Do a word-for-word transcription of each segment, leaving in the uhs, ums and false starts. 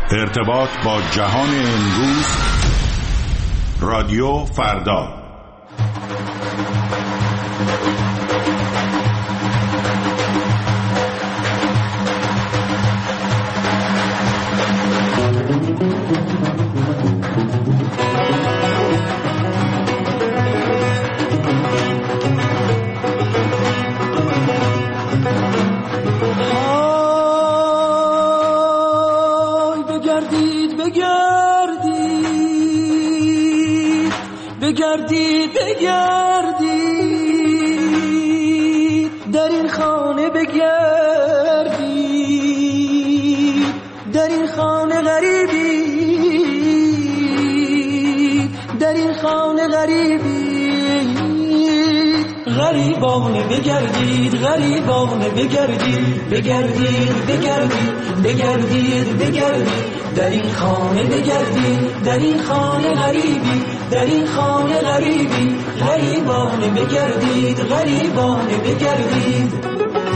ارتباط با جهان امروز، رادیو فردا. بگردید بگردید در این خانه، بگردید در این خانه غریبی، در این خانه غریبی غریبانه، بگردید غریبانه، بگردید بگردید بگردید بگردید بگردید در این خانه، بگردید در این خانه غریبی، در این خانه غریبی غریبانه، بگردید غریبانه بگردید.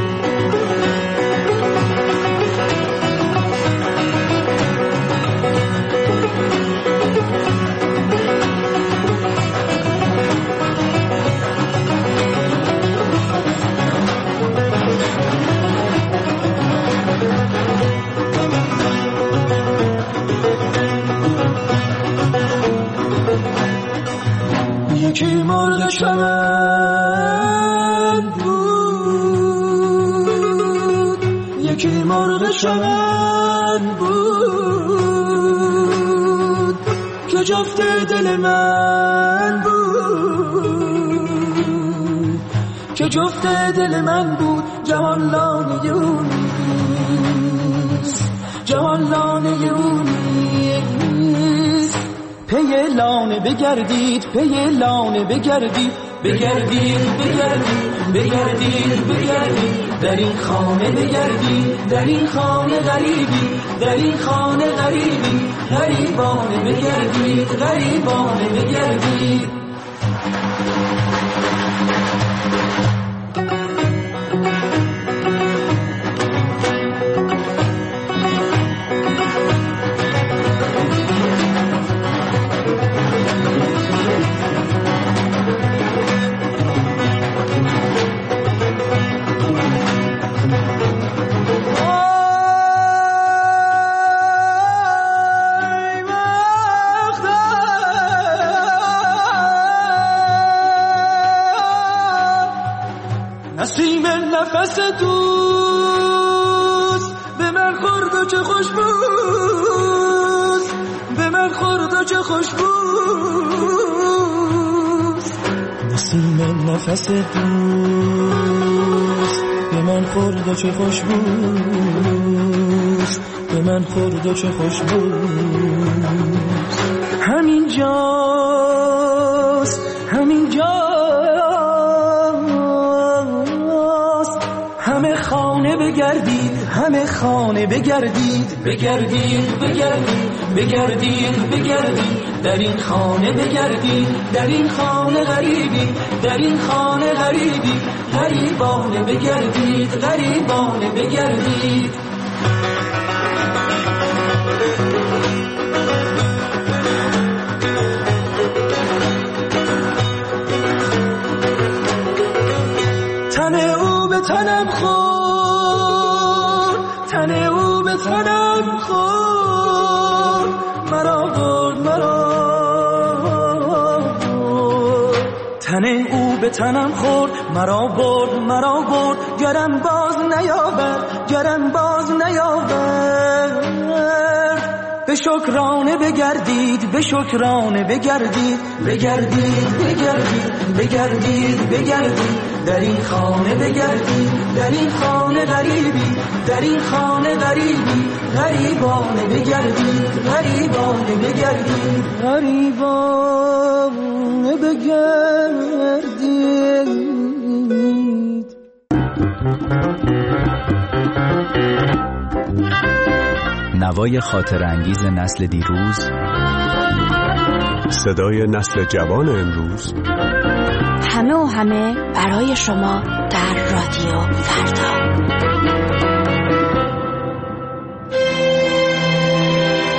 یکی مرغ چمن بود، یکی مرغ چمن بود که جفت دل من بود، که جفت دل من بود. جهان لانه اونیست، جهان لانه اونیست. پی لانه بگردید، پی لانه بگردید، بگردید بگردید بگردید بگردید در این خانه، بگردید در این خانه غریبی، در این خانه غریبی غریبانه، بگردید غریبانه بگردید. نسیم نفس دوست به من خورد و چه خوش بود، به من خورد و چه خوش بود. نسیم نفس دوست به من خورد و چه خوش بود، به من خورد و چه خوش بود. همین جاست، همین جاست، همه خانه بگردید، همه خانه بگردید، بگردید بگردید بگردید بگردید در این خانه، بگردید در این خانه غریبی، در این خانه غریبی غریبانه، بگردید غریبانه بگردید. تن او به تنم خورد، تن او به تنم خورد، مرا برد مرا برد. تن او به تنم خورد، مرا برد مرا برد. گرم باز نیاورد، گرم باز نیاورد. به شکرانه بگردید، به شکرانه بگردید، بگردید بگردید بگردید بگردید در این خانه، بگردید در این خانه غریبی، در این خانه غریبی غریبانه، بگردید غریبانه بگردید، غریبانه بگردید. نوای خاطر انگیز نسل دیروز، صدای نسل جوان امروز، همه و همه برای شما در رادیو فردا.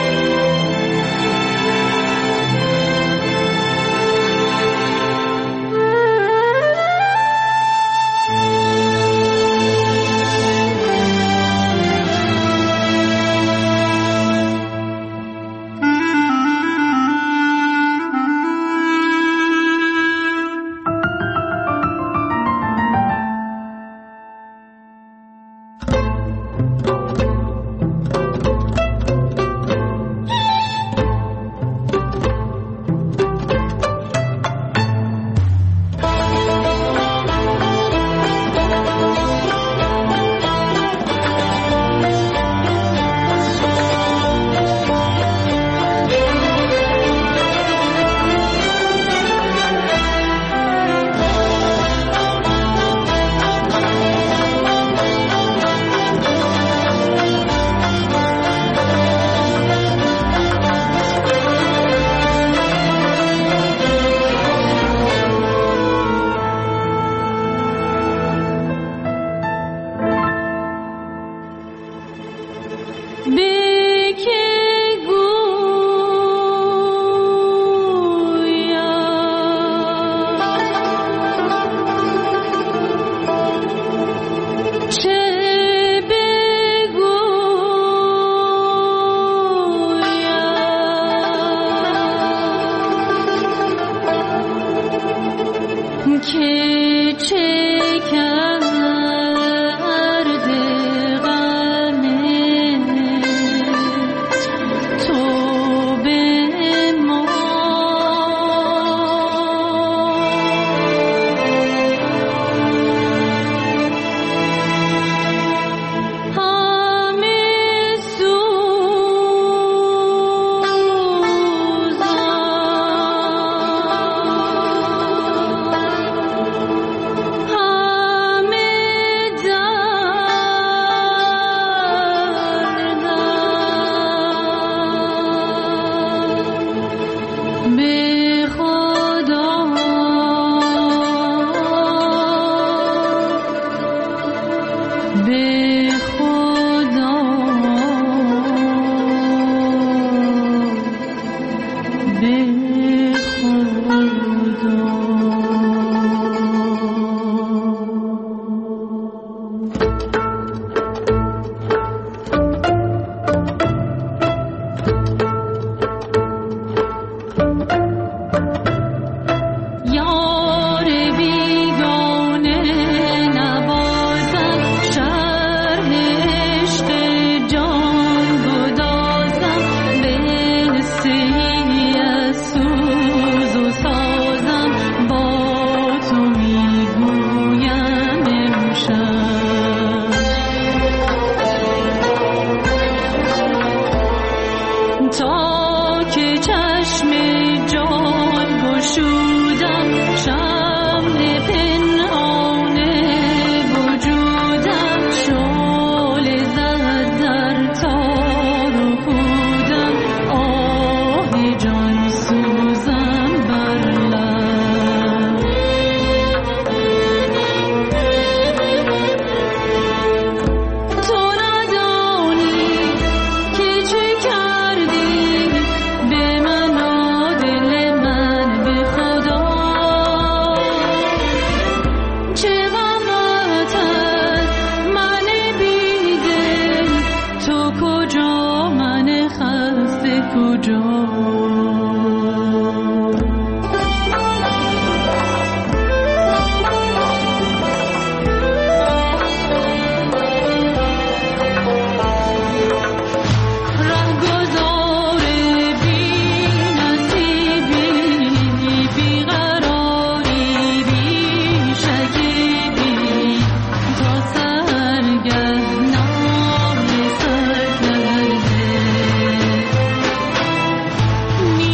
می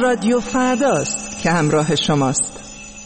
رادیو فرداست که همراه شماست.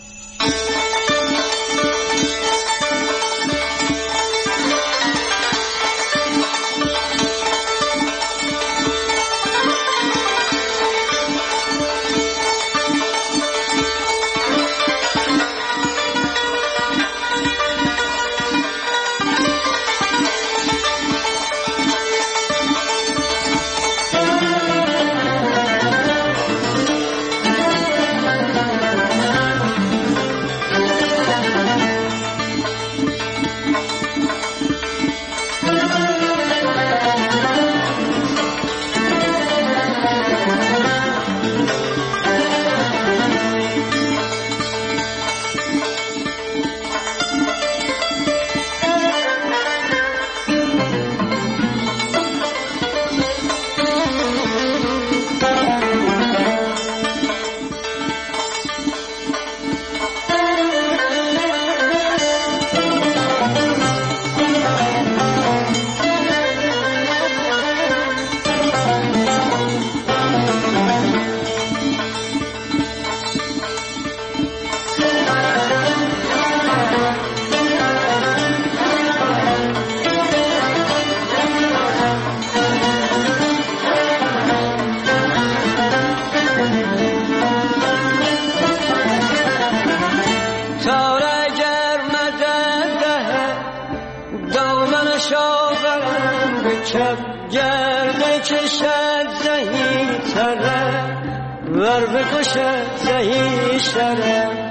گرده کشد زهی تره ور بکشد زهی شره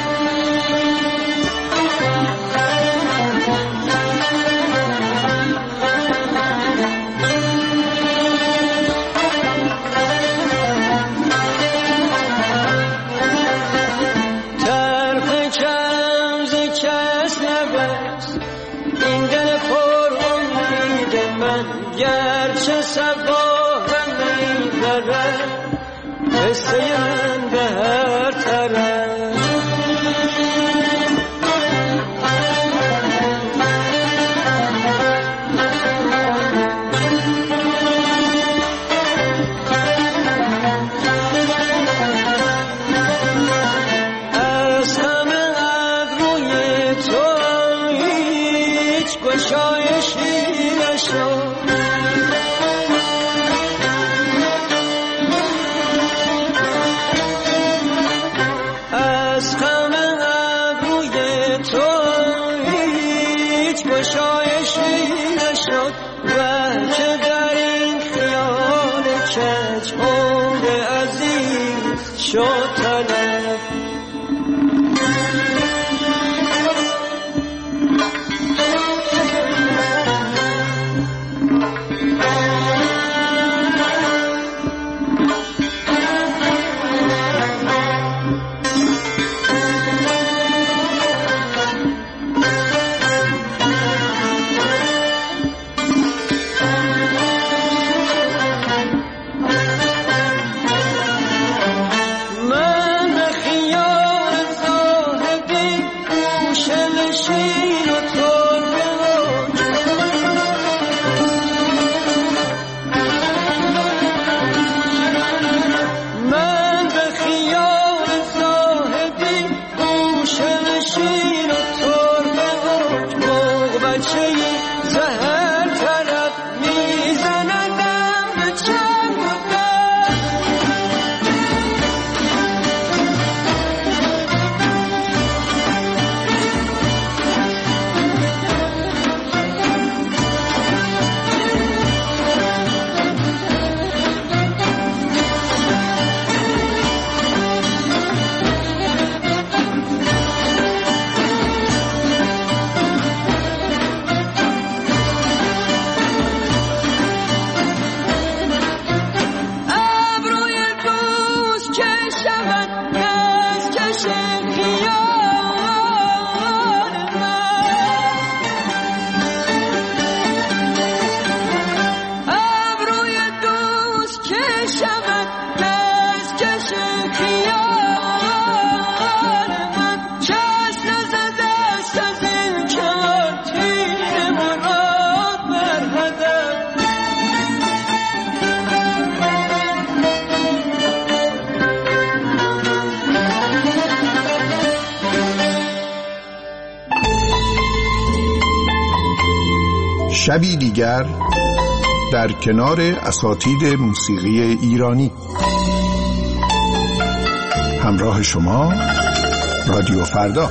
طرف کرم ز کس نبست این دل پر امید من گرچه سباهم میبره قصه من به هر طرف از همه ابروی تو هیچ گشایشی نشد شد طلب من شبی دیگر در کنار اساتید موسیقی ایرانی. همراه شما رادیو فردا.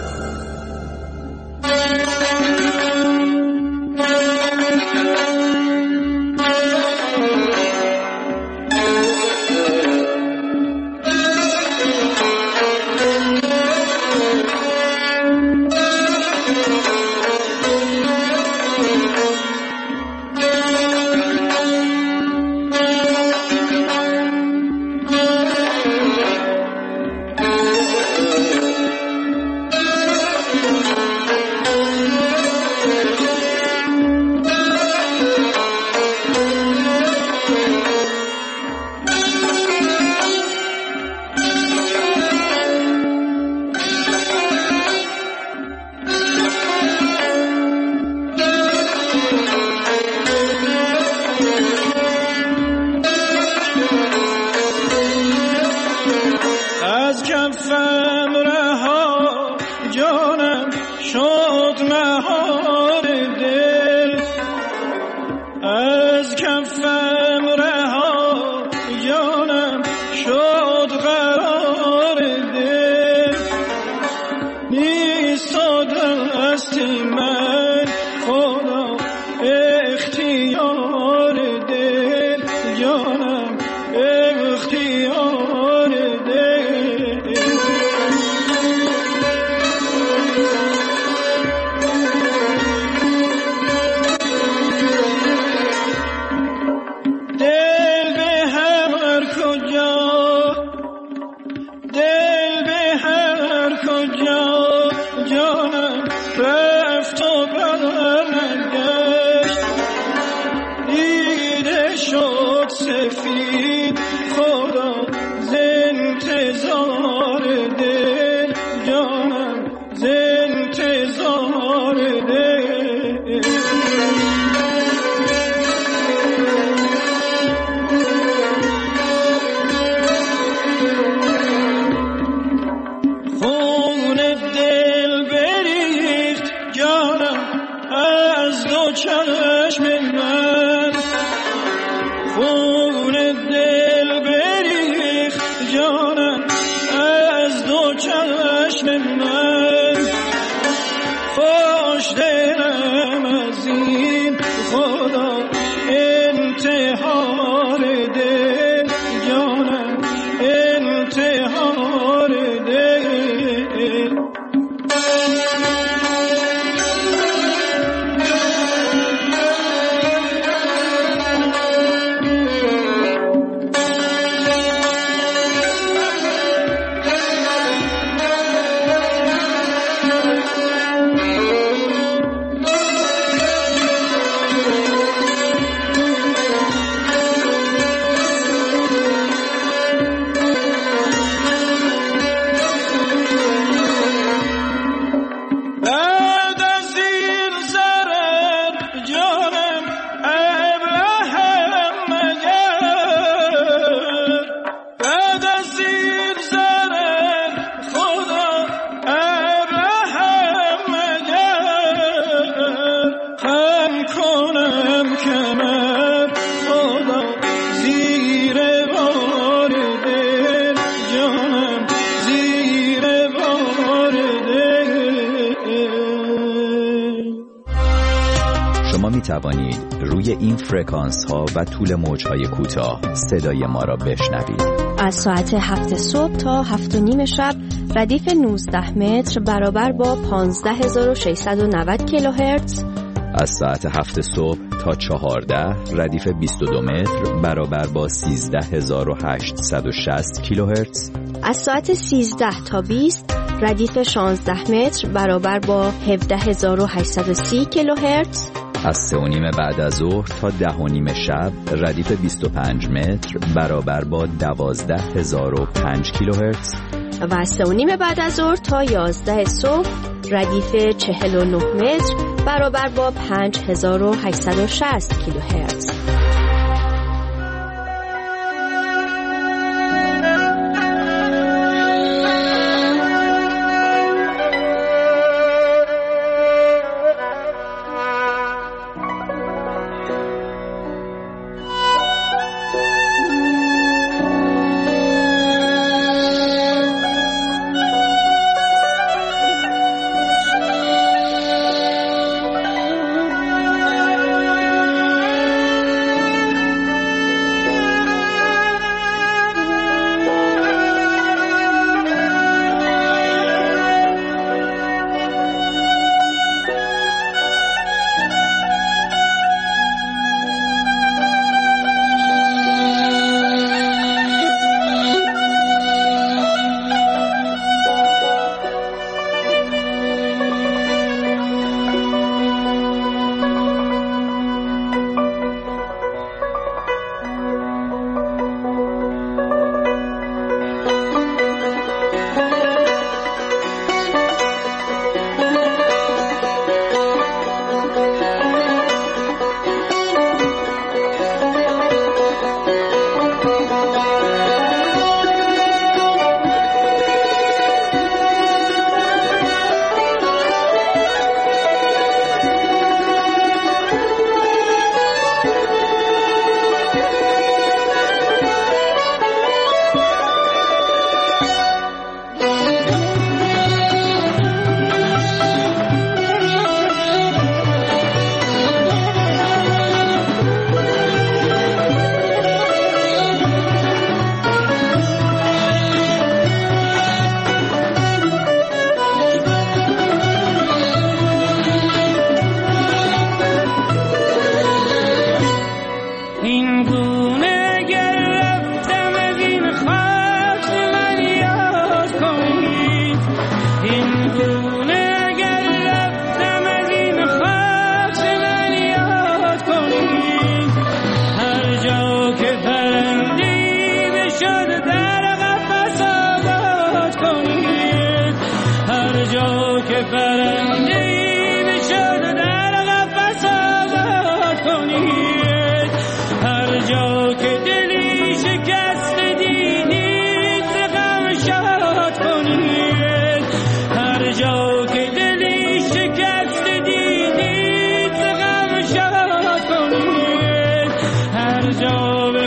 توانید روی این فرکانس ها و طول موج های کوتاه صدای ما را بشنوید. از ساعت هفت صبح تا هفت و نیم شب ردیف نوزده متر برابر با پانزده هزار و ششصد و نود کیلوهرتز. از ساعت هفت صبح تا چهارده ردیف بیست و دو متر برابر با سیزده هزار و هشتصد و شصت کیلوهرتز. از ساعت سیزده تا بیست ردیف شانزده متر برابر با هفده هزار و هشتصد و سی کیلوهرتز. از سه و نیم بعد از ظهر تا ده و نیم شب ردیف بیست و پنج متر برابر با دوازده هزار و پنج کیلوهرتز. و از سه و نیم بعد از ظهر تا یازده صبح ردیف چهل و نه متر برابر با پنج هزار و هشتصد و شصت کیلوهرتز.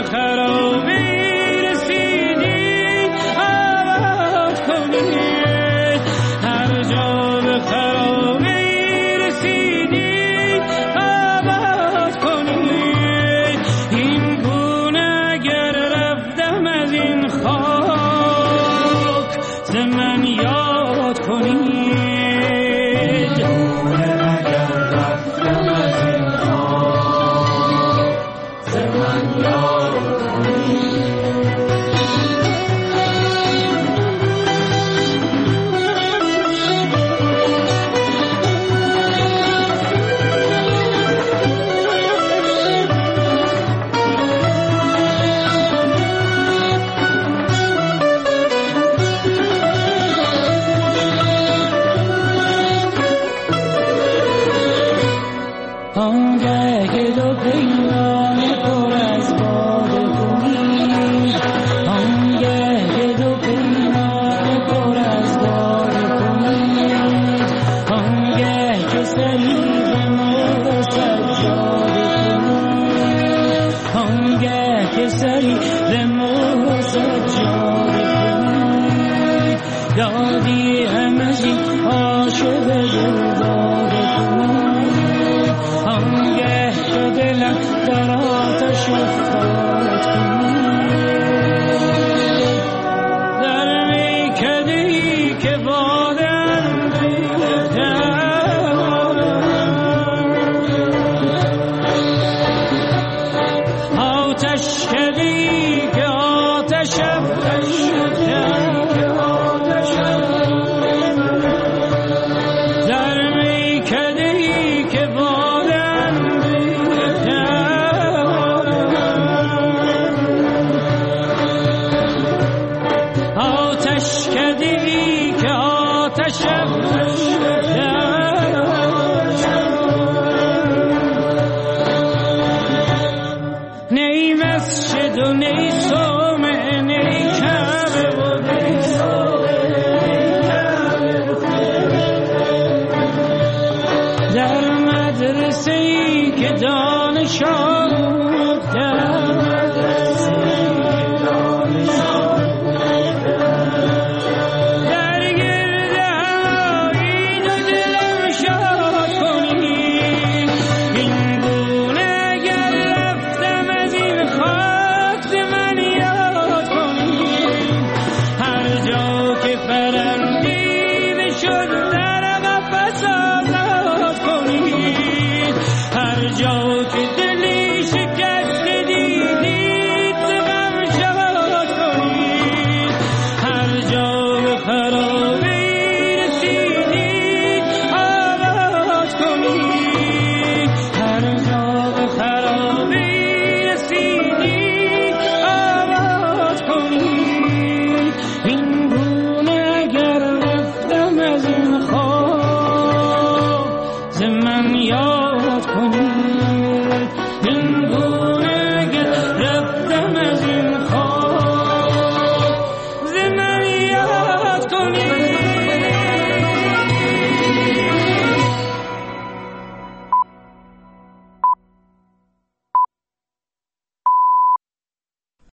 نی مسجد و نی